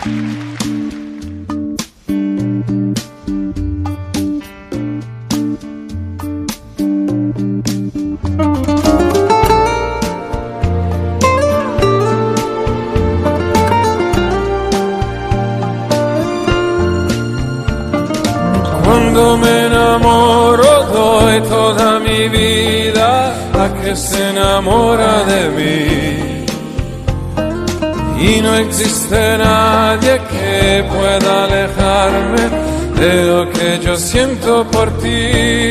Cuando me enamoro doy toda mi vida a que se enamora de mí. Y no existe nadie que pueda alejarme de lo que yo siento por ti.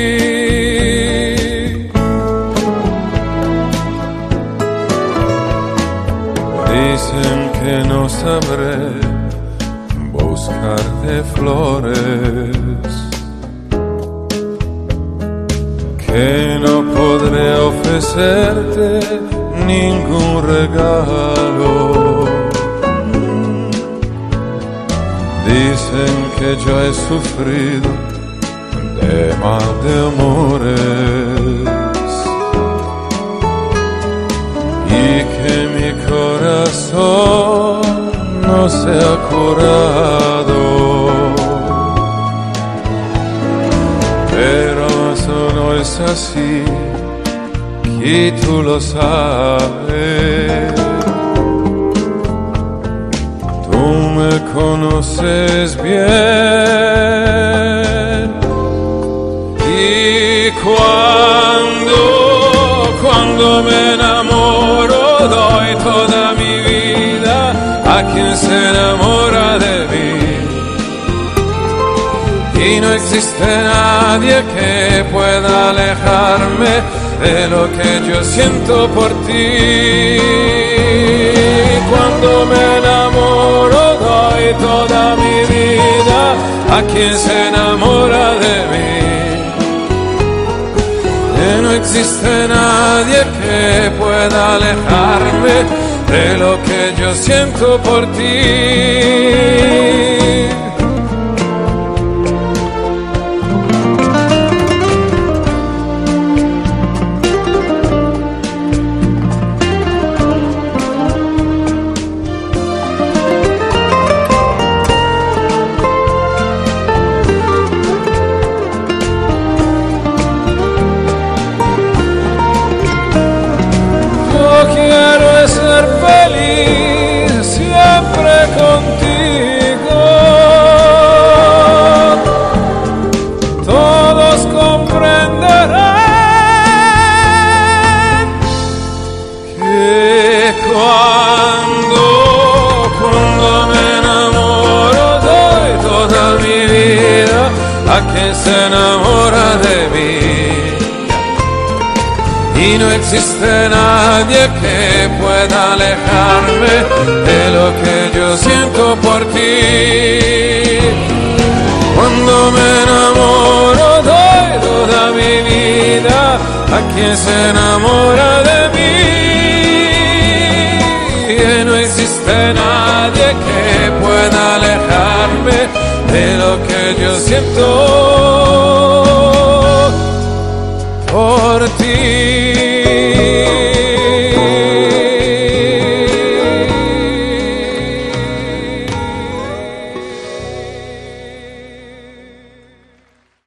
Dicen que no sabré buscarte flores, que no podré ofrecerte ningún regalo. Dicen que yo he sufrido de mal de amores y que mi corazón no se ha curado. Pero eso no es así, y tú lo sabes. Tú me conoces bien. Y cuando me enamoro doy toda mi vida a quien se enamora de mí. Y no existe nadie que pueda alejarme de lo que yo siento por ti. Cuando me enamoro doy toda mi vida a quien se enamora de mí. Y no existe nadie que pueda alejarme de lo que yo siento por ti. Quiero ser feliz siempre contigo. Todos comprenderán que cuando me enamoro doy toda mi vida a quien se enamora de mí. Y no existe nadie que pueda alejarme de lo que yo siento por ti. Cuando me enamoro doy toda mi vida a quien se enamora de mí. Y no existe nadie que pueda alejarme de lo que yo siento por ti.